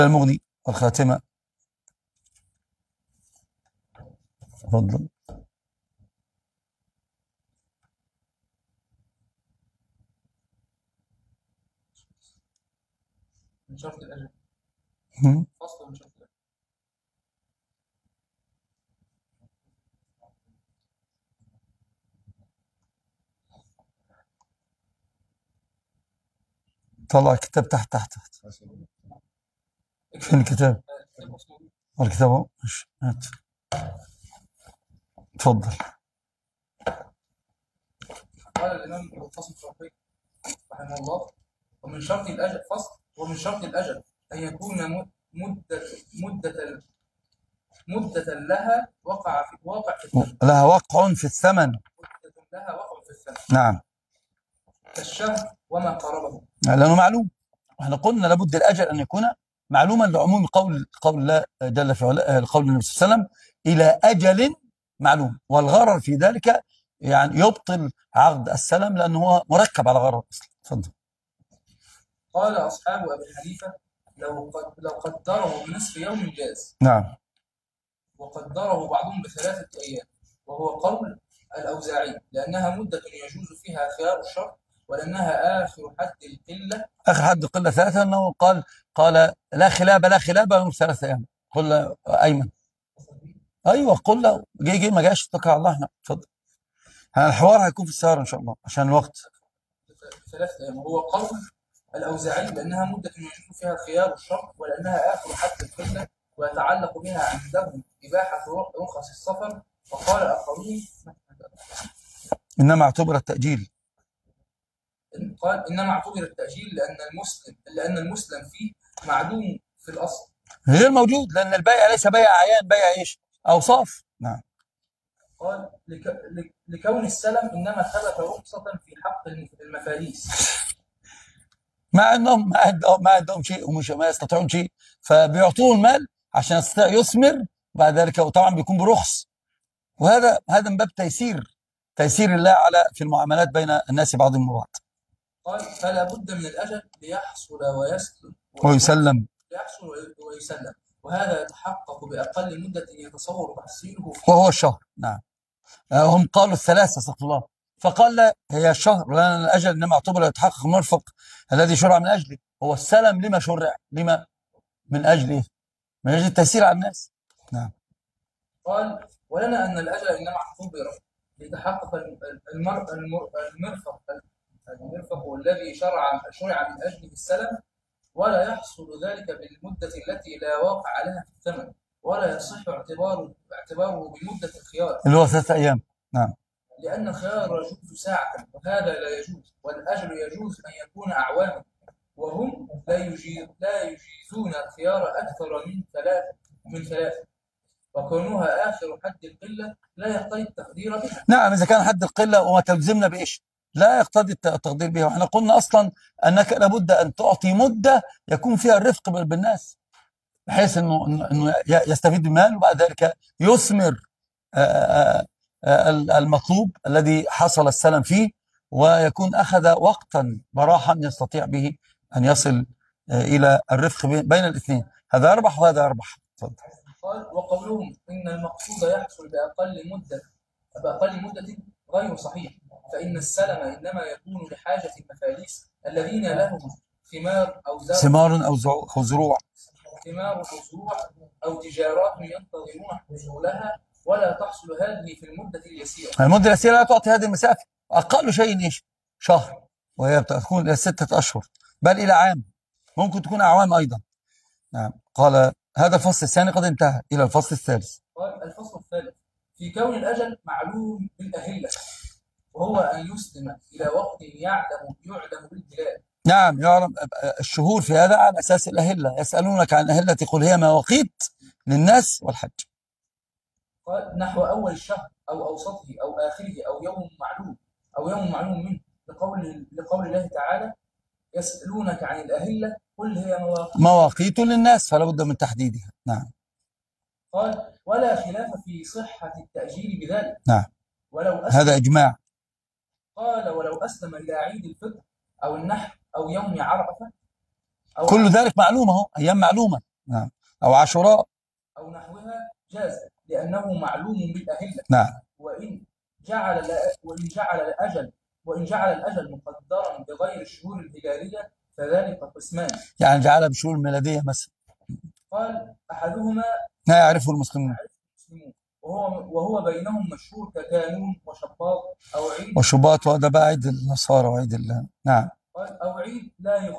المغني والخاتمة. تفضل. من شرط الأجل فصل من شرط الأجل. طلع الكتاب تحت. فين الكتاب؟ الكتاب مش هات. تفضل. قال الإمام أبو القاسم الشافعي رحمه الله: ومن شرط الأجل فصل. ومن شرط الأجل أن يكون مدة لها وقع في الثمن. لها وقع في الثمن. مدة لها وقع في الثمن. نعم. كالشهر وما قاربه. لأنه معلوم. احنا قلنا لابد الأجل أن يكون معلوما لعموم قول الله جل في علاه، قول النبي صلى الله عليه وسلم: إلى أجل معلوم. والغرر في ذلك يعني يبطل عقد السلم لأنه هو مركب على غرر أصلا. تفضل. قال أصحاب أبي حنيفة: لو قدره بنصف يوم جاز. نعم. وقدره بعضهم ب3 أيام، وهو قول الأوزاعي، لأنها مدة يجوز فيها خيار الشرط، ولأنها آخر حد القلة. آخر حد القلة 3، أنه قال لا خلاب يوم 3 أيام. قل أيمن. أيوه قل جي ما جاش، اتكل على الله. احنا اتفضل. الحوار هيكون في السهرة إن شاء الله عشان الوقت. 3 أيام، وهو قول الأوزاعي، لأنها مدة يجوز فيها خيار الشرط، ولأنها آخر حد القلة، ويتعلق بها عندهم إباحة رخص السفر. وقال آخرون: إنما اعتبر التأجيل. قال إنما اعتبر التأجيل لأن المسلم فيه معدوم في الأصل، غير موجود، لأن البيع ليس بيع أعيان، بيع إيش؟ أوصاف. نعم. قال لكون السلم إنما ثبت رخصة في حق المفاليس، مع أنهم ما عندهم شيء ومش ما يستطيعون شيء، فبيعطوه المال عشان يستطيع يثمر بعد ذلك، وطبعا بيكون برخص. وهذا من باب تيسير الله في المعاملات بين الناس بعضهم وبعض. قال: فلا بد من الأجل ليحصل ويسلم. وهذا يتحقق بأقل مدة يتصور تحصيله فيه، وهو الشهر. نعم. هم قالوا 3، استغفر الله. فقال لا، هي الشهر، لأن الأجل إنما اعتبر يتحقق المرفق الذي شرع من أجله. هو السلم لما شرع؟ لما؟ من أجل إيه؟ من أجل التيسير على الناس. نعم. قال: ولنا أن الأجل إنما اعتبر ليتحقق المرفق الذي شرع من أجله السلم، ولا يحصل ذلك بالمدة التي لا واقع لها في الثمن، ولا يصح اعتباره بمدة الخيار اللي هو 3 أيام. نعم. لأن الخيار يجوز ساعة، وهذا لا يجوز. والأجل يجوز أن يكون أعواما، وهم لا يجيزون الخيار أكثر من ثلاثة، وكونها آخر حد القلة لا يقتضي التقدير بها. نعم، إذا كان حد القلة وما تلزمنا بإيش لا يقتضي التقدير بها. وإحنا قلنا أصلا أنك لابد أن تعطي مدة يكون فيها الرفق بالناس، بحيث أنه يستفيد بالمال وبعد ذلك يثمر المطلوب الذي حصل السلم فيه، ويكون أخذ وقتا براحا يستطيع به أن يصل إلى الرفق بين الاثنين. هذا أربح وهذا أربح. قال: وقولهم إن المقصود يحصل بأقل مدة غير صحيح، فإن السلم إنما يكون لحاجة المفاليس الذين لهم ثمار أو زروع أو تجارات ينتظرون حصولها، ولا تحصل هذه في المدة اليسيرة. المدة اليسيرة لا تعطي هذه المسافة. أقل شيء إيش؟ شهر، وهي تكون إلى 6 أشهر، بل إلى عام، ممكن تكون أعوام أيضا. نعم. قال: هذا الفصل الثاني قد انتهى، إلى الفصل الثالث. قال: الفصل الثالث في كون الأجل معلوم بالأهلة، وهو أن يسلم إلى وقت يعلم بالبلاد. نعم، يعلم الشهور في هذا على أساس الأهلة. يسألونك عن الأهلة قل هي مواقيت للناس والحج. قال: نحو أول الشهر أو أوسطه أو آخره أو يوم معلوم منه، لقول الله تعالى: يسألونك عن الأهلة قل هي مواقيت للناس، فلا بد من تحديدها. نعم. قال: ولا خلاف في صحة التأجيل بذلك. نعم. هذا إجماع. قال: ولو أسلم إلى عيد الفطر أو النحر أو يوم عرفة كل ذلك معلومة، أيام معلومة. نعم، أو عاشوراء. أو نحوها جاز لأنه معلوم بالأهلة. نعم. وإن جعل الأجل مقدرا بغير الشهور الهلالية فذلك قسمان. يعني جعلها بشهور ميلادية مثلا. قال أحدهما لا يعرفه المسلمون، وهو بينهم مشهور ككانون وشباط أو عيد وشباط، وهذا بقى عيد النصارى وعيد نعم. قال أو عيد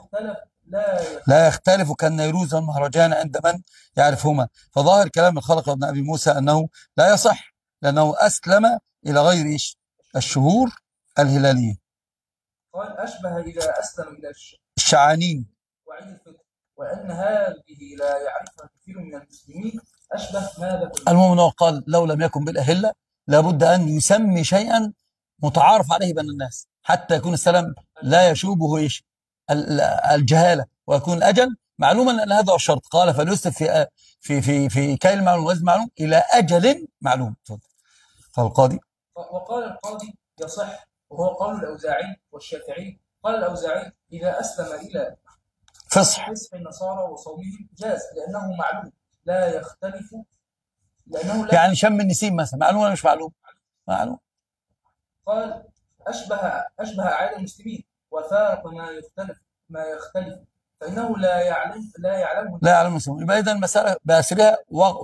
لا يختلف كالنيروز والمهرجان عند من يعرفهما. فظاهر كلام الخلق ابن أبي موسى أنه لا يصح، لأنه أسلم إلى غير إيش؟ الشهور الهلالية. قال أشبه إذا أسلم إلى الشعانين وعيد الفطر، وأن هذه لا يعرفها كثير من المسلمين أشبه ما ذكر. المهم قال لو لم يكن بالأهلة لابد أن يسمي شيئا متعارف عليه بين الناس حتى يكون السلام لا يشوبه إيش؟ الجهالة، ويكون الأجل معلوما، أن هذا هو الشرط. قال فليسلف في كيل معلوم وزن معلوم إلى أجل معلوم. فالقاضي وقال القاضي يصح، وهو قول الأوزاعي والشافعي. قال الأوزاعي إذا أسلم إلى فصح النصارى وصومهم جاز لأنه معلوم لا يختلف، يعني شم النسيم مثلا معلوم ولا مش معلوم؟ معلوم. قال أشبه أعياد المسلمين وفارق ما يختلف فإنه لا يعلم المسلمون. يبقى إذا المسألة بأسرها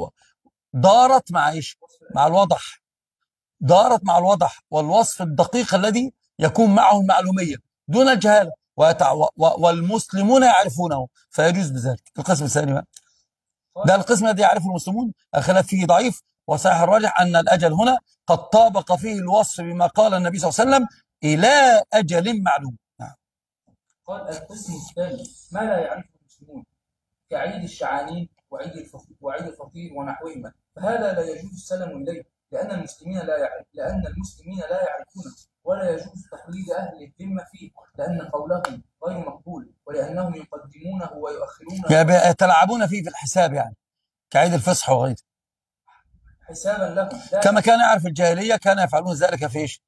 دارت مع إيش؟ مع الوضح، دارت مع الوضح والوصف الدقيق الذي يكون معه المعلومية دون الجهالة، والمسلمون يعرفونه فيجوز بذلك. القسم الثاني بقى ده القسم الذي يعرفه المسلمون، الخلاف فيه ضعيف، وصحيح الراجح أن الأجل هنا قد طابق فيه الوصف بما قال النبي صلى الله عليه وسلم إلى أجل معلوم. قال القسم الثاني ما لا يعرفه المسلمون كعيد الشعانين وعيد الفطير ونحوهما، فهذا لا يجوز السلم إليه لأن المسلمين لا يعرفونه، ولا يجوز تقليد أهل الذمة فيه لأن قولهم غير مقبول، ولأنهم يقدمونه ويؤخرونه يعني يتلاعبون فيه في الحساب، يعني كعيد الفصح وغيره حسابا لهم، كما كان يعرف الجاهلية كان يفعلون ذلك في إيش؟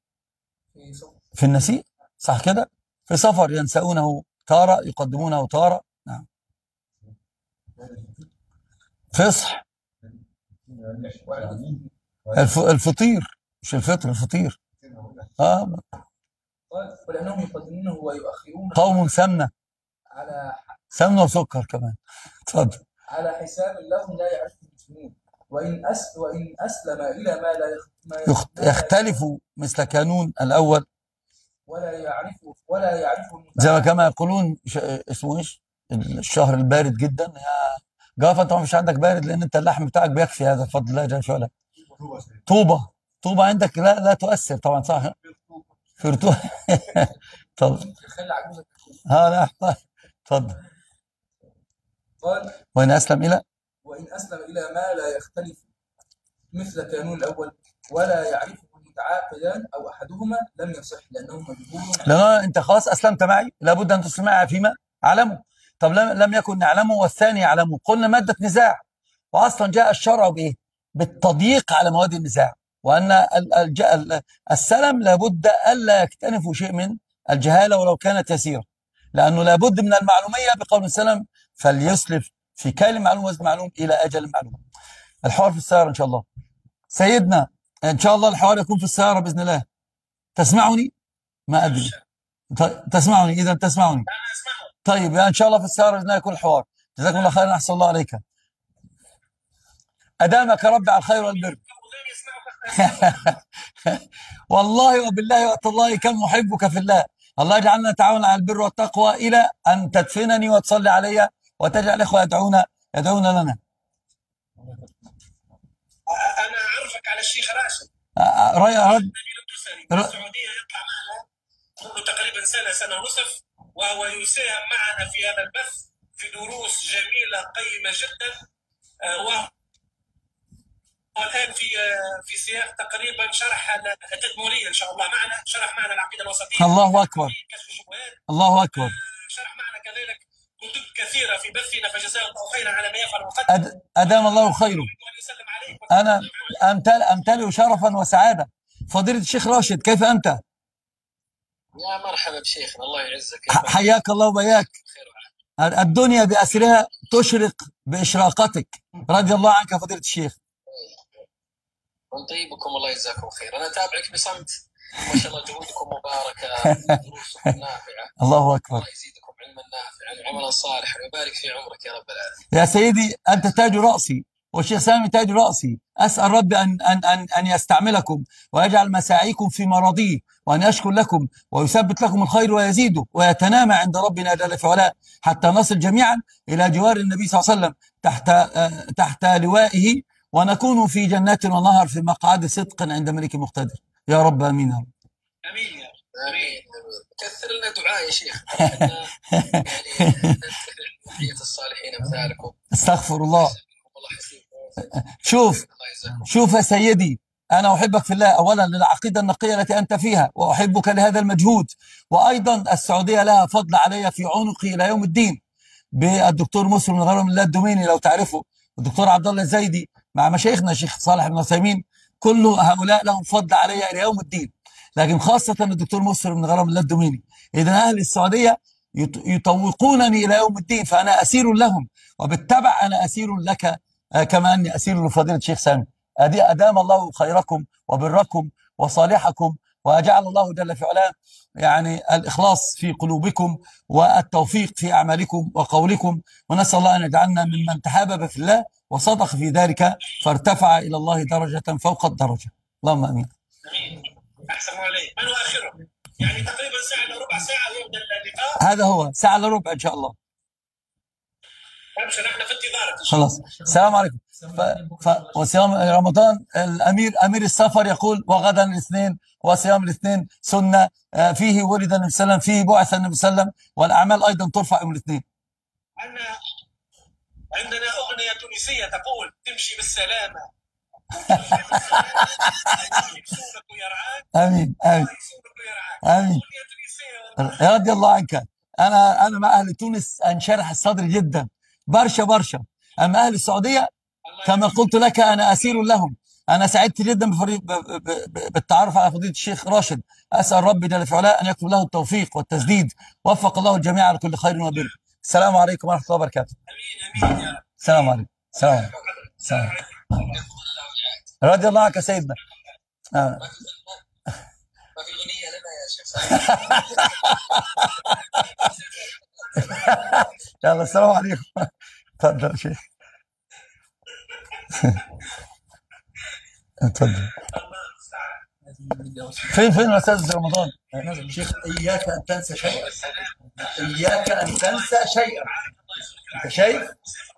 في النسيء، صح كده؟ في سفر ينسؤونه تارة يقدمونه تارة. نعم. فصح الفطير، مش الفطر، الفطير. ولأنهم يقدمونه ويؤخرونه قوم سمنة، على سمنة وسكر كمان. اتفضل. على حساب لهم لا يعرفه المسلمون، وإن أسلم إلى ما لا يختلف مثل كانون الأول ولا يعرفه زي ما كما يقولون اسمه ايش؟ الشهر البارد جدا يا جافة. انت ما فيش عندك بارد لان انت اللحم بتاعك بيكفي، هذا بفضل الله جل وعلا. طوبة عندك لا تؤثر طبعا، صح؟ في رطوبة. اتفضل. لا اتفضل. قال وإن أسلم إلى ما لا يختلف مثل كانون الأول ولا يعرفه المتعاقدان أو أحدهما لم يصح لأنه مجبور. لأن أنت خلاص أسلمت معي، لابد أن تسلم معي فيما أعلمه. طب لم يكن نعلمه والثاني يعلمه، قلنا مادة نزاع، وأصلا جاء الشرع بإيه؟ بالتضييق على مواد النزاع، وأن السلم لابد ألا يكتنفوا شيء من الجهالة ولو كانت يسيرة، لأنه لابد من المعلومية بقول السلام فليسلف في كيل معلوم وزن معلوم إلى أجل معلوم. الحوار في السيارة إن شاء الله سيدنا، إن شاء الله الحوار يكون في السيارة بإذن الله. تسمعني؟ ما أدري. تسمعني؟ إذا تسمعني. طيب إن شاء الله في السيارة بإذن الله يكون الحوار. جزاكم الله خيرا، أحسن الله عليك. أدامك ربي على الخير والبر. والله وبالله وتالله كم محبك في الله. الله يجعلنا نتعاون على البر والتقوى إلى أن تدفنني وتصلي علي وتجعل الإخوة يدعون لنا. أنا أعرفك على الشيخ راشد. رد السعودية يطلع معنا منذ تقريبا سنة ونصف، وهو يساهم معنا في هذا البث في دروس جميلة قيمة جدا، والآن في سياق تقريبا شرح التدمرية إن شاء الله معنا، شرح معنا العقيدة الوسطية. الله أكبر. كشف الشبهات. الله أكبر. شرح معنا كذلك كتب كثيرة في بثنا، فجزاه الله خيرا على ما يفعل وقدم. أدام الله خيره. أنا أمتلئ شرفا وسعادة. فضيلة الشيخ راشد، كيف أنت؟ يا مرحبا بشيخنا، الله يعزك. حياك الله وبياك. الدنيا بأسرها تشرق بإشراقتك. رضي الله عنك يا فضيلة الشيخ. ونطيبكم الله يجزاكم خير. أنا أتابعك بصمت، ما شاء الله جهودكم مباركة، دروسكم نافعة. الله أكبر. الله يزيدكم علما نافعا وعملا صالحا ويبارك في عمرك يا رب العالمين. يا سيدي أنت تاج رأسي، والشيخ سامي تاج رأسي. أسأل ربي أن يستعملكم ويجعل مساعيكم في مراضيه، وأن يشكر لكم ويثبت لكم الخير ويزيده ويتنامى عند ربنا جل في علاه، حتى نصل جميعا إلى جوار النبي صلى الله عليه وسلم تحت لوائه، ونكون في جنات ونهر في مقعد صدق عند ملك مقتدر. يا رب آمين يا رب. امين يا رب. امين. كثر لنا دعاء يا شيخ. يعني بقية الصالحين امثالكم. استغفر الله. والله حسيب. شوف يا سيدي، أنا أحبك في الله أولا للعقيدة النقية التي أنت فيها، وأحبك لهذا المجهود، وأيضا السعودية لها فضل علي في عنقي إلى يوم الدين، بالدكتور مسلم بن غانم الله الدوميني لو تعرفه، والدكتور عبد الله الزايدي، مع مشايخنا الشيخ صالح بن عثيمين، كل هؤلاء لهم فضل علي إلى يوم الدين، لكن خاصة الدكتور مسلم بن غانم الله الدوميني. إذن أهل السعودية يطوقونني إلى يوم الدين، فأنا أسير لهم، وبالتبع أنا أسير لك كما أني أسير لفضيلة الشيخ سامي. أدام الله خيركم وبركم وصالحكم، وأجعل الله جل في علاه يعني الإخلاص في قلوبكم والتوفيق في أعمالكم وقولكم، ونسأل الله أن يجعلنا ممن تحابب في الله وصدق في ذلك فارتفع إلى الله درجة فوق الدرجة. اللهم أمين. امين. احسن عليك. من اخره يعني تقريبا ساعه الا ربع ساعه يبدا اللقاء. هذا هو ساعة الا ربع ان شاء الله. ابشر احنا في انتظارك. خلاص. السلام عليكم. وصيام رمضان، امير السفر يقول وغدا الاثنين، وصيام الاثنين سنه، فيه ولد النبي صلى الله عليه وسلم، فيه بعث النبي صلى الله عليه وسلم، والاعمال ايضا ترفع يوم الاثنين. عندنا اغنيه تونسيه تقول تمشي بالسلامه. يكسونك ويرعاك. امين امين امين. رضي الله عنك. انا مع اهل تونس انشرح الصدر جدا، برشا. اما اهل السعوديه كما قلت لك انا اسير لهم. انا سعدت جدا بالتعرف على فضيله الشيخ راشد. اسال ربي جل في علاه ان يكتب له التوفيق والتسديد، وفق الله الجميع على كل خير وبر. السلام عليكم ورحمه الله وبركاته. امين يا رب. السلام عليكم. السلام عليكم. السلام عليكم. رضي الله عنك سيدنا. ما في اغنيه لنا يا شيخ. يلا السلام عليكم. تفضل يا شيخ. تفضل. فين استاذ رمضان؟ شيخ اياك ان تنسى شيئا، اياك ان تنسى شيئا. انت شايف؟